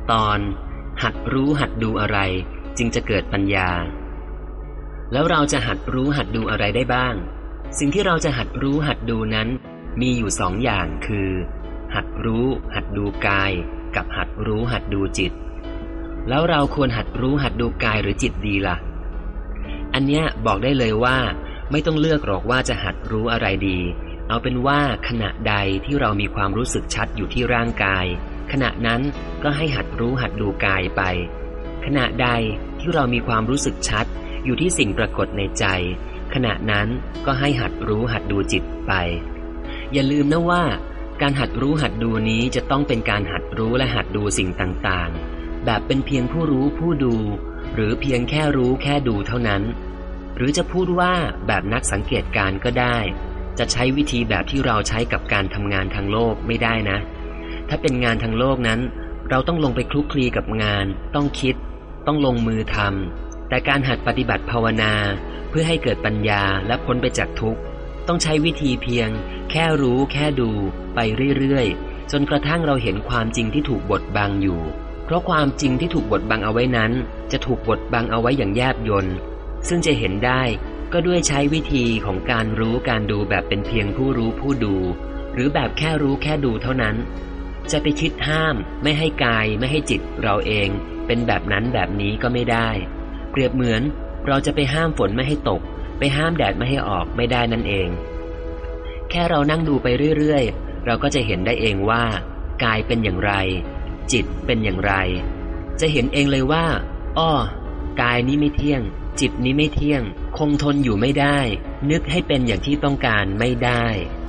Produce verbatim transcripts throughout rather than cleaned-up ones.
ตอนหัดรู้หัดดูอะไรจึงจะเกิดปัญญาแล้วเราจะหัดรู้หัดดูอะไรได้บ้างสิ่งที่เราจะหัดรู้หัดดูนั้นมีอยู่สองอย่างคือหัดรู้หัดดูกายกับหัดรู้หัดดูจิตแล้วเราควรหัดรู้หัดดูกายหรือจิตดีล่ะอันเนี้ยบอกได้เลยว่าไม่ต้องเลือกหรอกว่าจะหัดรู้อะไรดีเอาเป็นว่าขณะใดที่เรามีความรู้สึกชัดอยู่ที่ร่างกายขณะนั้นก็ให้หัดรู้หัดดูกายไปขณะใดที่เรามีความรู้สึกชัดอยู่ที่สิ่งปรากฏในใจขณะนั้นก็ให้หัดรู้หัดดูจิตไปอย่าลืมนะว่าการหัดรู้หัดดูนี้จะต้องเป็นการหัดรู้และหัดดูสิ่งต่างๆแบบเป็นเพียงผู้รู้ผู้ดูหรือเพียงแค่รู้แค่ดูเท่านั้นหรือจะพูดว่าแบบนักสังเกตการณ์ก็ได้จะใช้วิธีแบบที่เราใช้กับการทำงานทางโลกไม่ได้นะถ้าเป็นงานทางโลกนั้นเราต้องลงไปคลุกคลีกับงานต้องคิดต้องลงมือทำแต่การหัดปฏิบัติภาวนาเพื่อให้เกิดปัญญาและพ้นไปจากทุกข์ต้องใช้วิธีเพียงแค่รู้แค่ดูไปเรื่อยๆจนกระทั่งเราเห็นความจริงที่ถูกบดบังอยู่เพราะความจริงที่ถูกบดบังเอาไว้นั้นจะถูกบดบังเอาไว้อย่างแยบยลซึ่งจะเห็นได้ก็ด้วยใช้วิธีของการรู้การดูแบบเป็นเพียงผู้รู้ผู้ดูหรือแบบแค่รู้แค่ดูเท่านั้นจะไปคิดห้ามไม่ให้กายไม่ให้จิตเราเองเป็นแบบนั้นแบบนี้ก็ไม่ได้เปรียบเหมือนเราจะไปห้ามฝนไม่ให้ตกไปห้ามแดดไม่ให้ออกไม่ได้นั่นเองแค่เรานั่งดูไปเรื่อยๆเราก็จะเห็นได้เองว่ากายเป็นอย่างไรจิตเป็นอย่างไรจะเห็นเองเลยว่าอ้อกายนี้ไม่เที่ยงจิตนี้ไม่เที่ยงคงทนอยู่ไม่ได้นึกให้เป็นอย่างที่ต้องการไม่ได้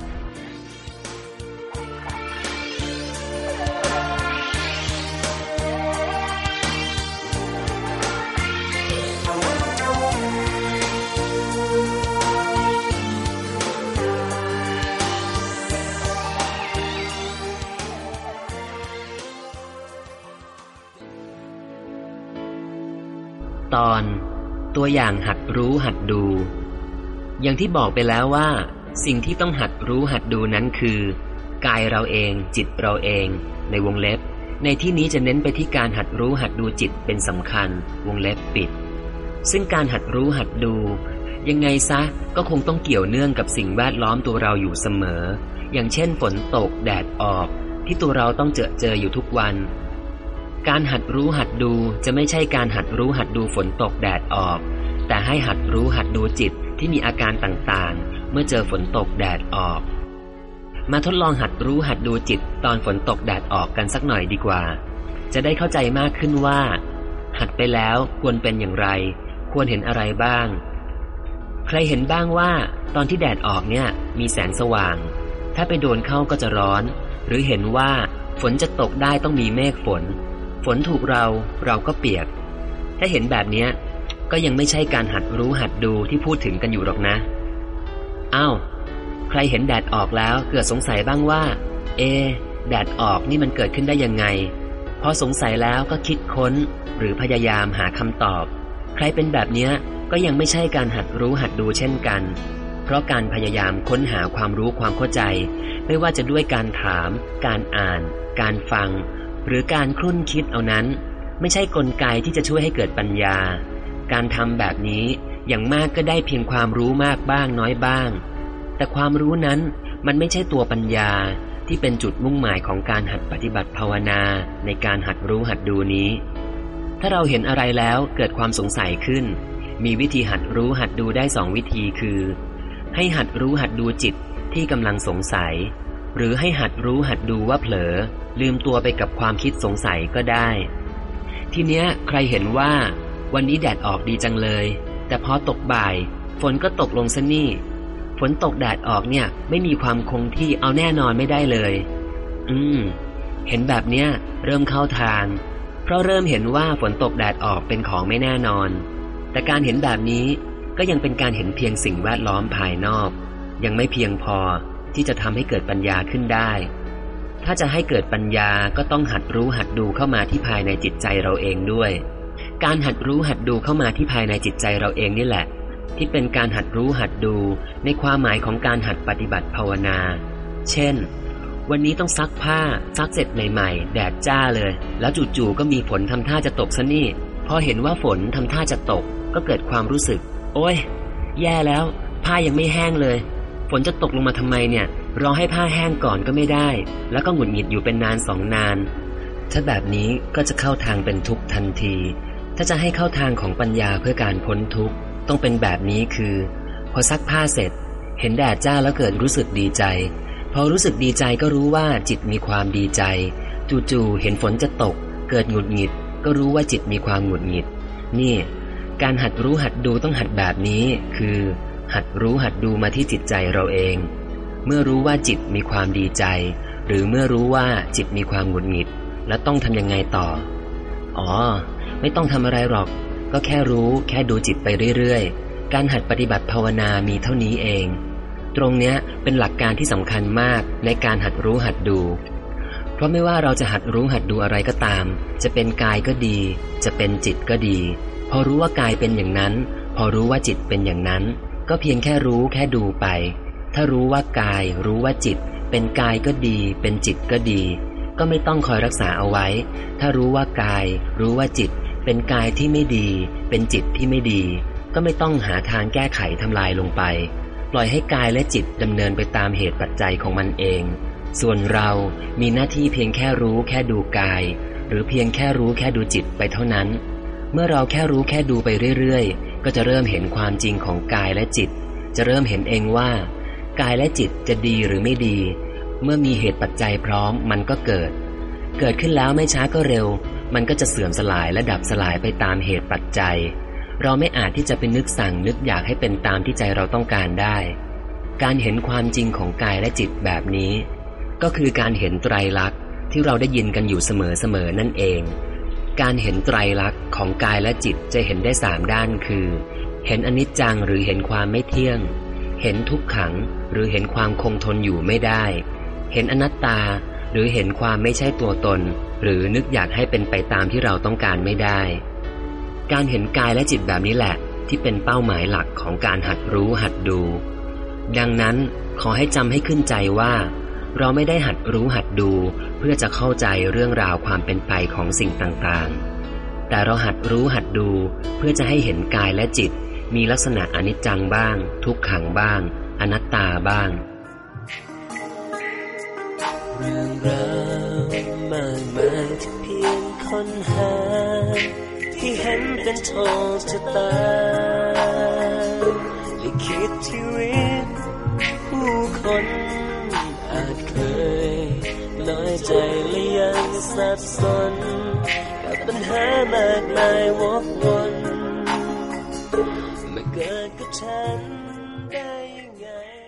ตอนตัวอย่างหัดรู้หัดดูอย่างที่บอกไปแล้วว่าสิ่งที่ต้องหัดรู้หัดดูนั้นคือกายเราเองจิตเราเองในวงเล็บในที่นี้จะเน้นไปที่การหัดรู้หัดดูจิตเป็นสำคัญวงเล็บปิดซึ่งการหัดรู้หัดดูยังไงซะก็คงต้องเกี่ยวเนื่องกับสิ่งแวดล้อมตัวเราอยู่เสมออย่างเช่นฝนตกแดดออกที่ตัวเราต้องเจอเจออยู่ทุกวันการหัดรู้หัดดูจะไม่ใช่การหัดรู้หัดดูฝนตกแดดออกแต่ให้หัดรู้หัดดูจิตที่มีอาการต่างๆเมื่อเจอฝนตกแดดออกมาทดลองหัดรู้หัดดูจิตตอนฝนตกแดดออกกันสักหน่อยดีกว่าจะได้เข้าใจมากขึ้นว่าหัดไปแล้วควรเป็นอย่างไรควรเห็นอะไรบ้างใครเห็นบ้างว่าตอนที่แดดออกเนี่ยมีแสงสว่างถ้าไปโดนเข้าก็จะร้อนหรือเห็นว่าฝนจะตกได้ต้องมีเมฆฝนฝนถูกเราเราก็เปียกถ้าเห็นแบบนี้ก็ยังไม่ใช่การหัดรู้หัดดูที่พูดถึงกันอยู่หรอกนะอ้าวใครเห็นแดดออกแล้วเกิดสงสัยบ้างว่าเอแดดออกนี่มันเกิดขึ้นได้ยังไงพอสงสัยแล้วก็คิดค้นหรือพยายามหาคำตอบใครเป็นแบบนี้ก็ยังไม่ใช่การหัดรู้หัดดูเช่นกันเพราะการพยายามค้นหาความรู้ความเข้าใจไม่ว่าจะด้วยการถามการอ่านการฟังหรือการครุ่นคิดเอานั้นไม่ใช่กลไกที่จะช่วยให้เกิดปัญญาการทำแบบนี้อย่างมากก็ได้เพียงความรู้มากบ้างน้อยบ้างแต่ความรู้นั้นมันไม่ใช่ตัวปัญญาที่เป็นจุดมุ่งหมายของการหัดปฏิบัติภาวนาในการหัดรู้หัดดูนี้ถ้าเราเห็นอะไรแล้วเกิดความสงสัยขึ้นมีวิธีหัดรู้หัดดูได้สองวิธีคือให้หัดรู้หัดดูจิตที่กำลังสงสัยหรือให้หัดรู้หัดดูว่าเผลอลืมตัวไปกับความคิดสงสัยก็ได้ทีเนี้ยใครเห็นว่าวันนี้แดดออกดีจังเลยแต่พอตกบ่ายฝนก็ตกลงซะนี่ฝนตกแดดออกเนี่ยไม่มีความคงที่เอาแน่นอนไม่ได้เลยอืมเห็นแบบเนี้ยเริ่มเข้าทางเพราะเริ่มเห็นว่าฝนตกแดดออกเป็นของไม่แน่นอนแต่การเห็นแบบนี้ก็ยังเป็นการเห็นเพียงสิ่งแวดล้อมภายนอกยังไม่เพียงพอที่จะทำให้เกิดปัญญาขึ้นได้ถ้าจะให้เกิดปัญญาก็ต้องหัดรู้หัดดูเข้ามาที่ภายในจิตใจเราเองด้วยการหัดรู้หัดดูเข้ามาที่ภายในจิตใจเราเองนี่แหละที่เป็นการหัดรู้หัดดูในความหมายของการหัดปฏิบัติภาวนาเช่นวันนี้ต้องซักผ้าซักเสร็จใหม่ๆแดดจ้าเลยแล้วจู่ๆก็มีฝนทำท่าจะตกซะนี่พอเห็นว่าฝนทำท่าจะตกก็เกิดความรู้สึกโอ๊ยแย่แล้วผ้ายังไม่แห้งเลยฝนจะตกลงมาทำไมเนี่ยรอให้ผ้าแห้งก่อนก็ไม่ได้แล้วก็หงุดหงิดอยู่เป็นนานสองนานถ้าแบบนี้ก็จะเข้าทางเป็นทุกข์ทันทีถ้าจะให้เข้าทางของปัญญาเพื่อการพ้นทุกข์ต้องเป็นแบบนี้คือพอซักผ้าเสร็จเห็นแดดจ้าแล้วเกิดรู้สึกดีใจพอรู้สึกดีใจก็รู้ว่าจิตมีความดีใจจู่ๆเห็นฝนจะตกเกิดหงุดหงิดก็รู้ว่าจิตมีความหงุดหงิดนี่การหัดรู้หัดดูต้องหัดแบบนี้คือหัดรู้หัดดูมาที่จิตใจเราเองเมื่อรู้ว่าจิตมีความดีใจหรือเมื่อรู้ว่าจิตมีความหงุดหงิดแล้วต้องทำยังไงต่ออ๋อไม่ต้องทำอะไรหรอกก็แค่รู้แค่ดูจิตไปเรื่อยๆการหัดปฏิบัติภาวนามีเท่านี้เองตรงเนี้ยเป็นหลักการที่สำคัญมากในการหัดรู้หัดดูเพราะไม่ว่าเราจะหัดรู้หัดดูอะไรก็ตามจะเป็นกายก็ดีจะเป็นจิตก็ดีพอรู้ว่ากายเป็นอย่างนั้นพอรู้ว่าจิตเป็นอย่างนั้นก็เพียงแค่รู้แค่ดูไปถ้ารู้ว่ากายรู้ว่าจิตเป็นกายก็ดีเป็นจิตก็ดีก็ไม่ต้องคอยรักษาเอาไว้ถ้ารู้ว่ากายรู้ว่าจิตเป็นกายที่ไม่ดีเป็นจิตที่ไม่ดีก็ไม่ต้องหาทางแก้ไขทำลายลงไปปล่อยให้กายและจิตดำเนินไปตามเหตุปัจจัยของมันเองส่วนเรามีหน้าที่เพียงแค่รู้แค่ดูกายหรือเพียงแค่รู้แค่ดูจิตไปเท่านั้นเมื่อเราแค่รู้แค่ดูไปเรื่อยๆก็จะเริ่มเห็นความจริงของกายและจิตจะเริ่มเห็นเองว่ากายและจิตจะดีหรือไม่ดีเมื่อมีเหตุปัจจัยพร้อมมันก็เกิดเกิดขึ้นแล้วไม่ช้าก็เร็วมันก็จะเสื่อมสลายและดับสลายไปตามเหตุปัจจัยเราไม่อาจที่จะไปนึกสั่งนึกอยากให้เป็นตามที่ใจเราต้องการได้การเห็นความจริงของกายและจิตแบบนี้ก็คือการเห็นไตรลักษณ์ที่เราได้ยินกันอยู่เสมอๆนั่นเองการเห็นไตรลักษณ์ของกายและจิตจะเห็นได้สามด้านคือเห็นอนิจจังหรือเห็นความไม่เที่ยงเห็นทุกขังหรือเห็นความคงทนอยู่ไม่ได้เห็นอนัตตาหรือเห็นความไม่ใช่ตัวตนหรือนึกอยากให้เป็นไปตามที่เราต้องการไม่ได้การเห็นกายและจิตแบบนี้แหละที่เป็นเป้าหมายหลักของการหัดรู้หัดดูดังนั้นขอให้จำให้ขึ้นใจว่าเราไม่ได้หัดรู้หัดดูเพื่อจะเข้าใจเรื่องราวความเป็นไปของสิ่งต่างๆแต่เราหัดรู้หัดดูเพื่อจะให้เห็นกายและจิตมีลักษณะอนิจจังบ้างทุกขังบ้างอนัตตาบ้างเรื่องราวมากมายที่เพียงค้นหาที่เห็นเป็นโชคชะตาลิขิตชีวิตผู้คนอาจเคยน้อยใจและยังสับสนกับปัญหามากมายวกวนมาเกิดกับฉันได้ยังไง